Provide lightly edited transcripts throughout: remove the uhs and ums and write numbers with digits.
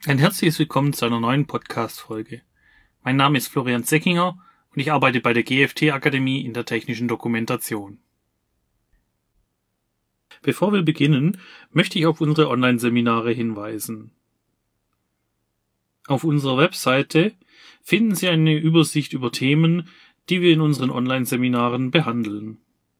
Ein herzliches Willkommen zu einer neuen Podcast-Folge. Mein Name ist Florian Seckinger und ich arbeite bei der GFT-Akademie in der technischen Dokumentation. Bevor wir beginnen, möchte ich auf unsere Online-Seminare hinweisen. Auf unserer Webseite finden Sie eine Übersicht über Themen, die wir in unseren Online-Seminaren behandeln.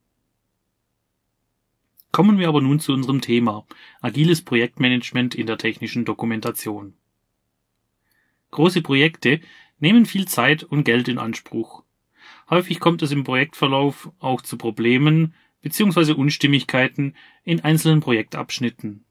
Kommen wir aber nun zu unserem Thema: agiles Projektmanagement in der technischen Dokumentation. Große Projekte nehmen viel Zeit und Geld in Anspruch. Häufig kommt es im Projektverlauf auch zu Problemen bzw. Unstimmigkeiten in einzelnen Projektabschnitten.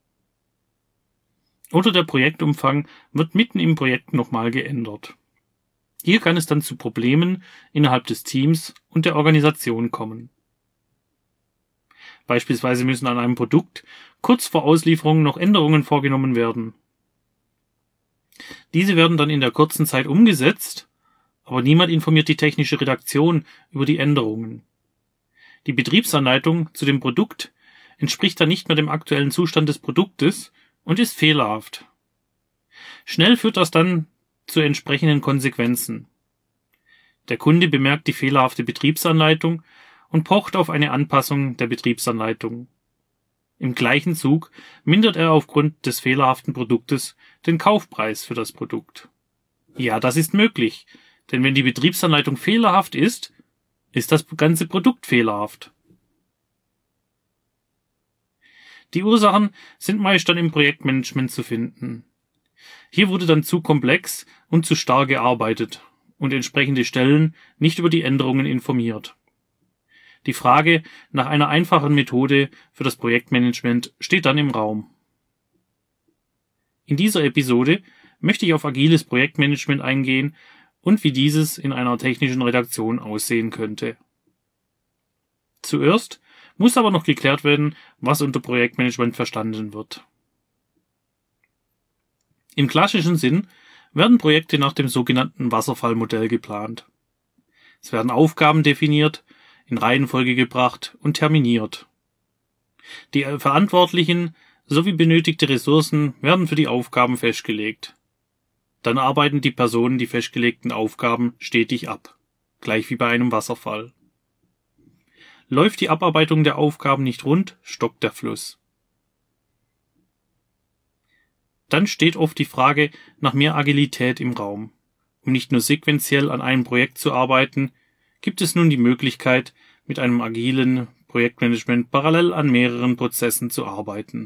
Oder der Projektumfang wird mitten im Projekt nochmal geändert. Hier kann es dann zu Problemen innerhalb des Teams und der Organisation kommen. Beispielsweise müssen an einem Produkt kurz vor Auslieferung noch Änderungen vorgenommen werden. Diese werden dann in der kurzen Zeit umgesetzt, aber niemand informiert die technische Redaktion über die Änderungen. Die Betriebsanleitung zu dem Produkt entspricht dann nicht mehr dem aktuellen Zustand des Produktes und ist fehlerhaft. Schnell führt das dann zu entsprechenden Konsequenzen. Der Kunde bemerkt die fehlerhafte Betriebsanleitung und pocht auf eine Anpassung der Betriebsanleitung. Im gleichen Zug mindert er aufgrund des fehlerhaften Produktes den Kaufpreis für das Produkt. Ja, das ist möglich, denn wenn die Betriebsanleitung fehlerhaft ist, ist das ganze Produkt fehlerhaft. Die Ursachen sind meist dann im Projektmanagement zu finden. Hier wurde dann zu komplex und zu starr gearbeitet und entsprechende Stellen nicht über die Änderungen informiert. Die Frage nach einer einfachen Methode für das Projektmanagement steht dann im Raum. In dieser Episode möchte ich auf agiles Projektmanagement eingehen und wie dieses in einer technischen Redaktion aussehen könnte. Zuerst muss aber noch geklärt werden, was unter Projektmanagement verstanden wird. Im klassischen Sinn werden Projekte nach dem sogenannten Wasserfallmodell geplant. Es werden Aufgaben definiert, in Reihenfolge gebracht und terminiert. Die Verantwortlichen sowie benötigte Ressourcen werden für die Aufgaben festgelegt. Dann arbeiten die Personen die festgelegten Aufgaben stetig ab, gleich wie bei einem Wasserfall. Läuft die Abarbeitung der Aufgaben nicht rund, stockt der Fluss. Dann steht oft die Frage nach mehr Agilität im Raum. Um nicht nur sequenziell an einem Projekt zu arbeiten, gibt es nun die Möglichkeit, mit einem agilen Projektmanagement parallel an mehreren Prozessen zu arbeiten.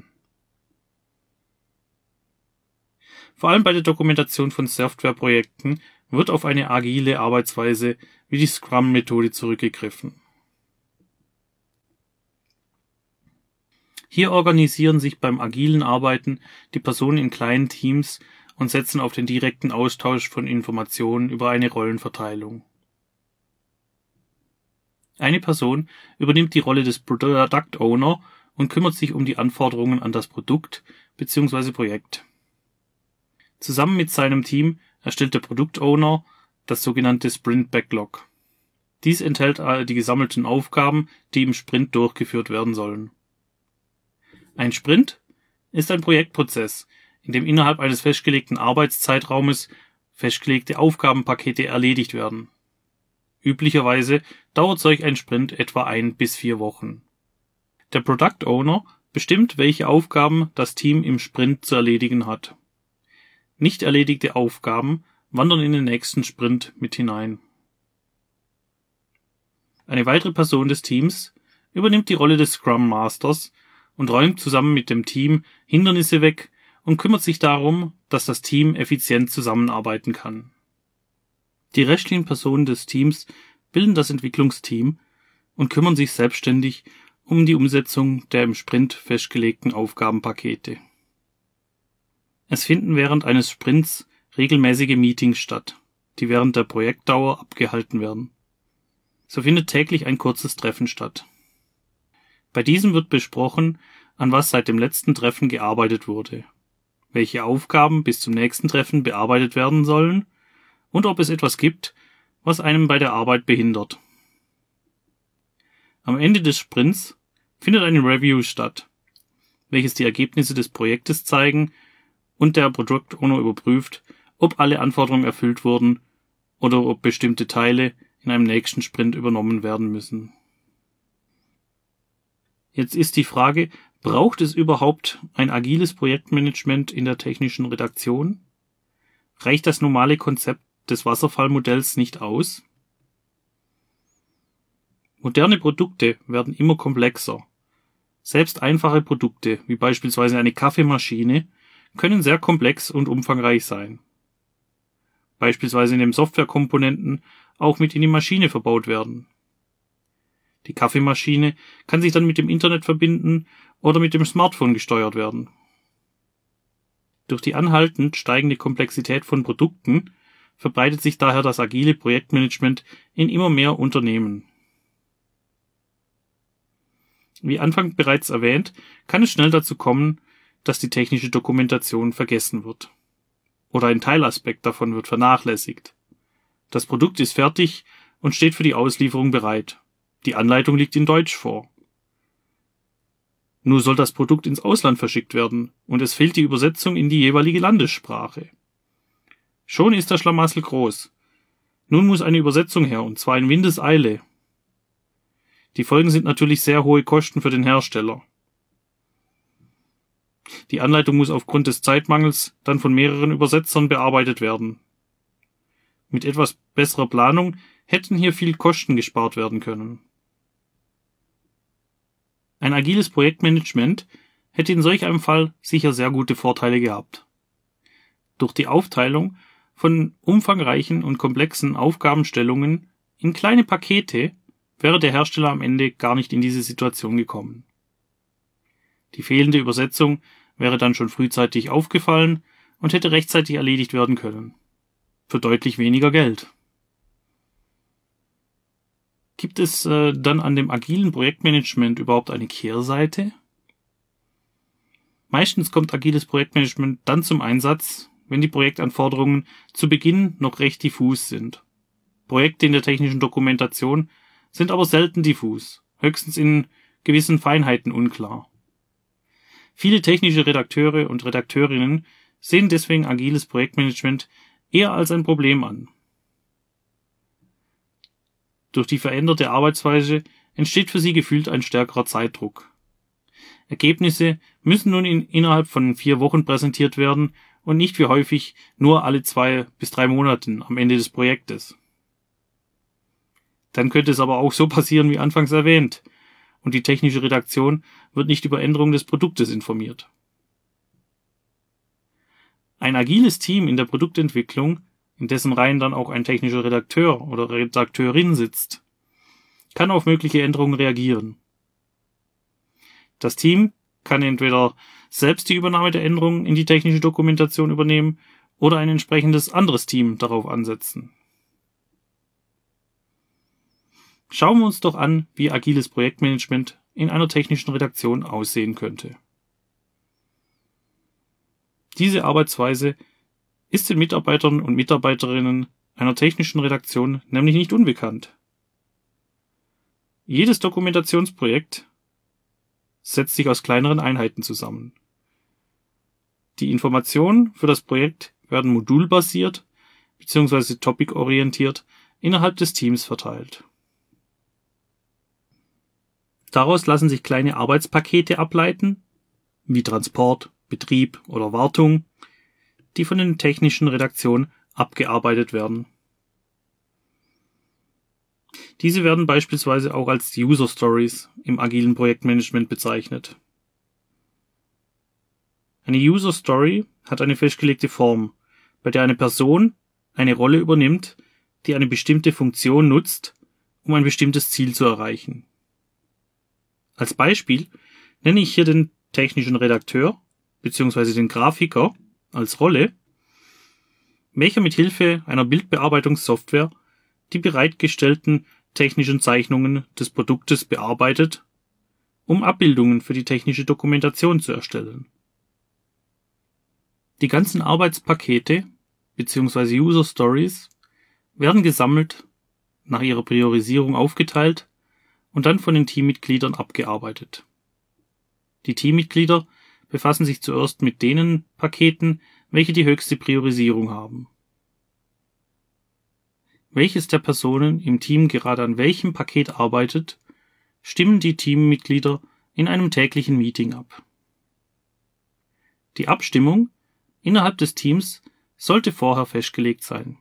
Vor allem bei der Dokumentation von Softwareprojekten wird auf eine agile Arbeitsweise wie die Scrum-Methode zurückgegriffen. Hier organisieren sich beim agilen Arbeiten die Personen in kleinen Teams und setzen auf den direkten Austausch von Informationen über eine Rollenverteilung. Eine Person übernimmt die Rolle des Product Owner und kümmert sich um die Anforderungen an das Produkt bzw. Projekt. Zusammen mit seinem Team erstellt der Product Owner das sogenannte Sprint Backlog. Dies enthält die gesammelten Aufgaben, die im Sprint durchgeführt werden sollen. Ein Sprint ist ein Projektprozess, in dem innerhalb eines festgelegten Arbeitszeitraumes festgelegte Aufgabenpakete erledigt werden. Üblicherweise dauert solch ein Sprint etwa 1 bis 4 Wochen. Der Product Owner bestimmt, welche Aufgaben das Team im Sprint zu erledigen hat. Nicht erledigte Aufgaben wandern in den nächsten Sprint mit hinein. Eine weitere Person des Teams übernimmt die Rolle des Scrum Masters und räumt zusammen mit dem Team Hindernisse weg und kümmert sich darum, dass das Team effizient zusammenarbeiten kann. Die restlichen Personen des Teams bilden das Entwicklungsteam und kümmern sich selbstständig um die Umsetzung der im Sprint festgelegten Aufgabenpakete. Es finden während eines Sprints regelmäßige Meetings statt, die während der Projektdauer abgehalten werden. So findet täglich ein kurzes Treffen statt. Bei diesem wird besprochen, an was seit dem letzten Treffen gearbeitet wurde, welche Aufgaben bis zum nächsten Treffen bearbeitet werden sollen und ob es etwas gibt, was einem bei der Arbeit behindert. Am Ende des Sprints findet eine Review statt, welches die Ergebnisse des Projektes zeigen und der Product Owner überprüft, ob alle Anforderungen erfüllt wurden oder ob bestimmte Teile in einem nächsten Sprint übernommen werden müssen. Jetzt ist die Frage, braucht es überhaupt ein agiles Projektmanagement in der technischen Redaktion? Reicht das normale Konzept des Wasserfallmodells nicht aus? Moderne Produkte werden immer komplexer. Selbst einfache Produkte, wie beispielsweise eine Kaffeemaschine, können sehr komplex und umfangreich sein. Beispielsweise indem Softwarekomponenten auch mit in die Maschine verbaut werden. Die Kaffeemaschine kann sich dann mit dem Internet verbinden oder mit dem Smartphone gesteuert werden. Durch die anhaltend steigende Komplexität von Produkten verbreitet sich daher das agile Projektmanagement in immer mehr Unternehmen. Wie anfangs bereits erwähnt, kann es schnell dazu kommen, dass die technische Dokumentation vergessen wird. Oder ein Teilaspekt davon wird vernachlässigt. Das Produkt ist fertig und steht für die Auslieferung bereit. Die Anleitung liegt in Deutsch vor. Nur soll das Produkt ins Ausland verschickt werden und es fehlt die Übersetzung in die jeweilige Landessprache. Schon ist der Schlamassel groß. Nun muss eine Übersetzung her, und zwar in Windeseile. Die Folgen sind natürlich sehr hohe Kosten für den Hersteller. Die Anleitung muss aufgrund des Zeitmangels dann von mehreren Übersetzern bearbeitet werden. Mit etwas besserer Planung hätten hier viel Kosten gespart werden können. Ein agiles Projektmanagement hätte in solch einem Fall sicher sehr gute Vorteile gehabt. Durch die Aufteilung von umfangreichen und komplexen Aufgabenstellungen in kleine Pakete wäre der Hersteller am Ende gar nicht in diese Situation gekommen. Die fehlende Übersetzung wäre dann schon frühzeitig aufgefallen und hätte rechtzeitig erledigt werden können. Für deutlich weniger Geld. Gibt es dann an dem agilen Projektmanagement überhaupt eine Kehrseite? Meistens kommt agiles Projektmanagement dann zum Einsatz, wenn die Projektanforderungen zu Beginn noch recht diffus sind. Projekte in der technischen Dokumentation sind aber selten diffus, höchstens in gewissen Feinheiten unklar. Viele technische Redakteure und Redakteurinnen sehen deswegen agiles Projektmanagement eher als ein Problem an. Durch die veränderte Arbeitsweise entsteht für sie gefühlt ein stärkerer Zeitdruck. Ergebnisse müssen nun innerhalb von 4 Wochen präsentiert werden und nicht wie häufig nur alle 2 bis 3 Monaten am Ende des Projektes. Dann könnte es aber auch so passieren wie anfangs erwähnt, und die technische Redaktion wird nicht über Änderungen des Produktes informiert. Ein agiles Team in der Produktentwicklung, in dessen Reihen dann auch ein technischer Redakteur oder Redakteurin sitzt, kann auf mögliche Änderungen reagieren. Das Team kann entweder selbst die Übernahme der Änderungen in die technische Dokumentation übernehmen oder ein entsprechendes anderes Team darauf ansetzen. Schauen wir uns doch an, wie agiles Projektmanagement in einer technischen Redaktion aussehen könnte. Diese Arbeitsweise ist den Mitarbeitern und Mitarbeiterinnen einer technischen Redaktion nämlich nicht unbekannt. Jedes Dokumentationsprojekt setzt sich aus kleineren Einheiten zusammen. Die Informationen für das Projekt werden modulbasiert bzw. topicorientiert innerhalb des Teams verteilt. Daraus lassen sich kleine Arbeitspakete ableiten, wie Transport, Betrieb oder Wartung, die von den technischen Redaktionen abgearbeitet werden. Diese werden beispielsweise auch als User Stories im agilen Projektmanagement bezeichnet. Eine User Story hat eine festgelegte Form, bei der eine Person eine Rolle übernimmt, die eine bestimmte Funktion nutzt, um ein bestimmtes Ziel zu erreichen. Als Beispiel nenne ich hier den technischen Redakteur bzw. den Grafiker als Rolle, welcher mit Hilfe einer Bildbearbeitungssoftware die bereitgestellten technischen Zeichnungen des Produktes bearbeitet, um Abbildungen für die technische Dokumentation zu erstellen. Die ganzen Arbeitspakete bzw. User Stories werden gesammelt, nach ihrer Priorisierung aufgeteilt und dann von den Teammitgliedern abgearbeitet. Die Teammitglieder befassen sich zuerst mit denen Paketen, welche die höchste Priorisierung haben. Welches der Personen im Team gerade an welchem Paket arbeitet, stimmen die Teammitglieder in einem täglichen Meeting ab. Die Abstimmung innerhalb des Teams sollte vorher festgelegt sein.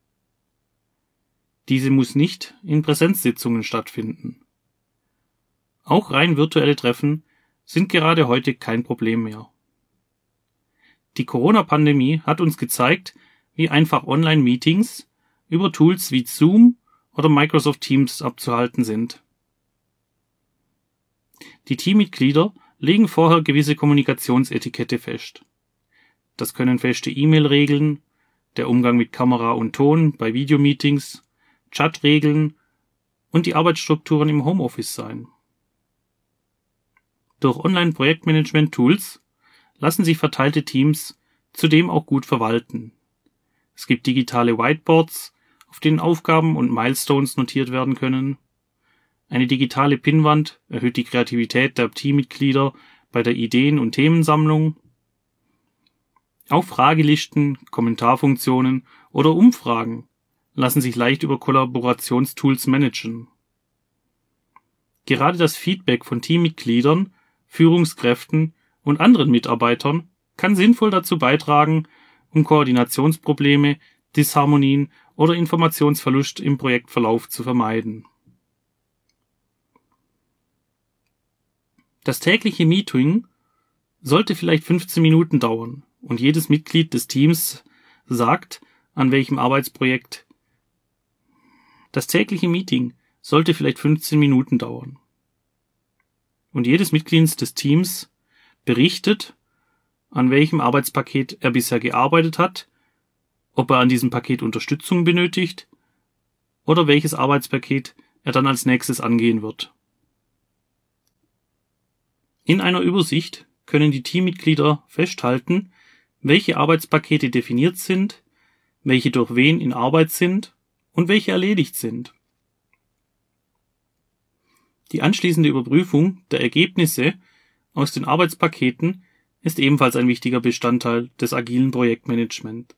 Diese muss nicht in Präsenzsitzungen stattfinden. Auch rein virtuelle Treffen sind gerade heute kein Problem mehr. Die Corona-Pandemie hat uns gezeigt, wie einfach Online-Meetings über Tools wie Zoom oder Microsoft Teams abzuhalten sind. Die Teammitglieder legen vorher gewisse Kommunikationsetikette fest. Das können feste E-Mail-Regeln, der Umgang mit Kamera und Ton bei Videomeetings, Chatregeln und die Arbeitsstrukturen im Homeoffice sein. Durch Online-Projektmanagement-Tools lassen sich verteilte Teams zudem auch gut verwalten. Es gibt digitale Whiteboards, auf denen Aufgaben und Milestones notiert werden können. Eine digitale Pinnwand erhöht die Kreativität der Teammitglieder bei der Ideen- und Themensammlung. Auch Fragelisten, Kommentarfunktionen oder Umfragen lassen sich leicht über Kollaborationstools managen. Gerade das Feedback von Teammitgliedern, Führungskräften und anderen Mitarbeitern kann sinnvoll dazu beitragen, um Koordinationsprobleme, Disharmonien oder Informationsverlust im Projektverlauf zu vermeiden. Das tägliche Meeting sollte vielleicht 15 Minuten dauern und jedes Mitglied des Teams sagt, an welchem Arbeitsprojekt. Das tägliche Meeting sollte vielleicht 15 Minuten dauern. Und jedes Mitglied des Teams berichtet, an welchem Arbeitspaket er bisher gearbeitet hat, ob er an diesem Paket Unterstützung benötigt oder welches Arbeitspaket er dann als nächstes angehen wird. In einer Übersicht können die Teammitglieder festhalten, welche Arbeitspakete definiert sind, welche durch wen in Arbeit sind und welche erledigt sind. Die anschließende Überprüfung der Ergebnisse aus den Arbeitspaketen ist ebenfalls ein wichtiger Bestandteil des agilen Projektmanagement.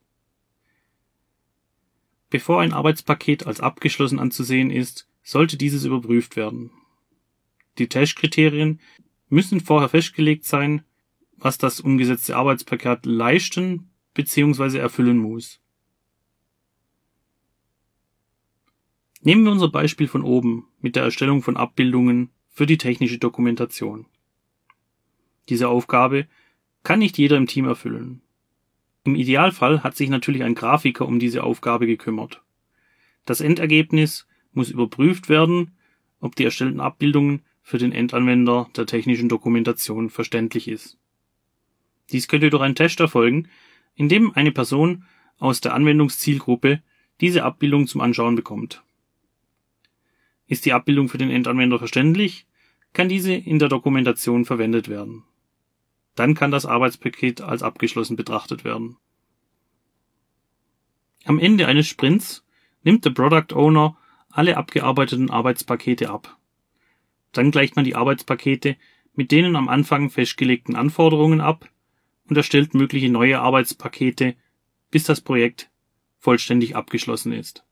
Bevor ein Arbeitspaket als abgeschlossen anzusehen ist, sollte dieses überprüft werden. Die Testkriterien müssen vorher festgelegt sein, was das umgesetzte Arbeitspaket leisten bzw. erfüllen muss. Nehmen wir unser Beispiel von oben mit der Erstellung von Abbildungen für die technische Dokumentation. Diese Aufgabe kann nicht jeder im Team erfüllen. Im Idealfall hat sich natürlich ein Grafiker um diese Aufgabe gekümmert. Das Endergebnis muss überprüft werden, ob die erstellten Abbildungen für den Endanwender der technischen Dokumentation verständlich ist. Dies könnte durch einen Test erfolgen, in dem eine Person aus der Anwendungszielgruppe diese Abbildung zum Anschauen bekommt. Ist die Abbildung für den Endanwender verständlich, kann diese in der Dokumentation verwendet werden. Dann kann das Arbeitspaket als abgeschlossen betrachtet werden. Am Ende eines Sprints nimmt der Product Owner alle abgearbeiteten Arbeitspakete ab. Dann gleicht man die Arbeitspakete mit denen am Anfang festgelegten Anforderungen ab und erstellt mögliche neue Arbeitspakete, bis das Projekt vollständig abgeschlossen ist.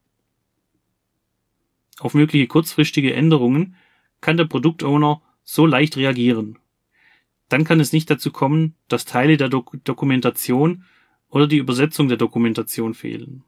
Auf mögliche kurzfristige Änderungen kann der Product Owner so leicht reagieren. Dann kann es nicht dazu kommen, dass Teile der Dokumentation oder die Übersetzung der Dokumentation fehlen.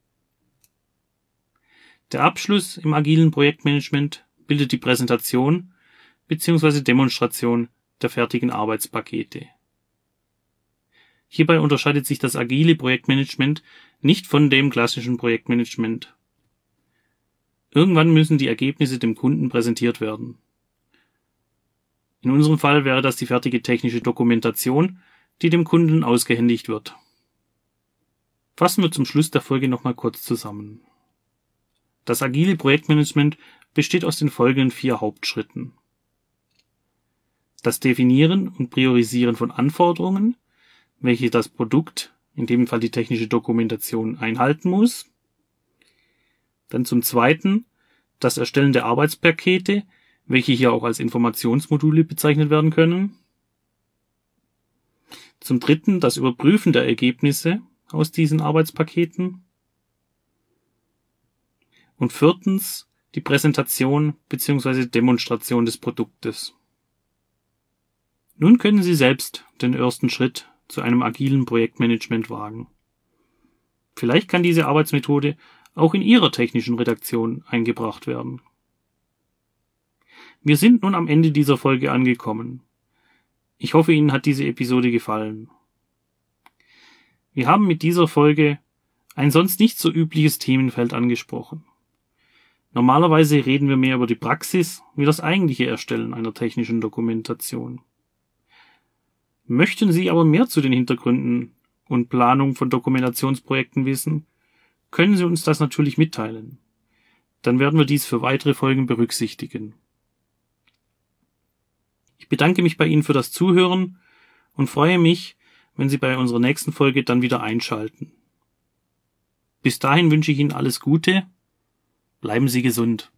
Der Abschluss im agilen Projektmanagement bildet die Präsentation bzw. Demonstration der fertigen Arbeitspakete. Hierbei unterscheidet sich das agile Projektmanagement nicht von dem klassischen Projektmanagement. Irgendwann müssen die Ergebnisse dem Kunden präsentiert werden. In unserem Fall wäre das die fertige technische Dokumentation, die dem Kunden ausgehändigt wird. Fassen wir zum Schluss der Folge nochmal kurz zusammen. Das agile Projektmanagement besteht aus den folgenden 4 Hauptschritten. Das Definieren und Priorisieren von Anforderungen, welche das Produkt, in dem Fall die technische Dokumentation, einhalten muss. Dann zum Zweiten das Erstellen der Arbeitspakete, welche hier auch als Informationsmodule bezeichnet werden können. Zum Dritten das Überprüfen der Ergebnisse aus diesen Arbeitspaketen. Und viertens die Präsentation bzw. Demonstration des Produktes. Nun können Sie selbst den ersten Schritt zu einem agilen Projektmanagement wagen. Vielleicht kann diese Arbeitsmethode auch in Ihrer technischen Redaktion eingebracht werden. Wir sind nun am Ende dieser Folge angekommen. Ich hoffe, Ihnen hat diese Episode gefallen. Wir haben mit dieser Folge ein sonst nicht so übliches Themenfeld angesprochen. Normalerweise reden wir mehr über die Praxis wie das eigentliche Erstellen einer technischen Dokumentation. Möchten Sie aber mehr zu den Hintergründen und Planung von Dokumentationsprojekten wissen, können Sie uns das natürlich mitteilen. Dann werden wir dies für weitere Folgen berücksichtigen. Ich bedanke mich bei Ihnen für das Zuhören und freue mich, wenn Sie bei unserer nächsten Folge dann wieder einschalten. Bis dahin wünsche ich Ihnen alles Gute, bleiben Sie gesund.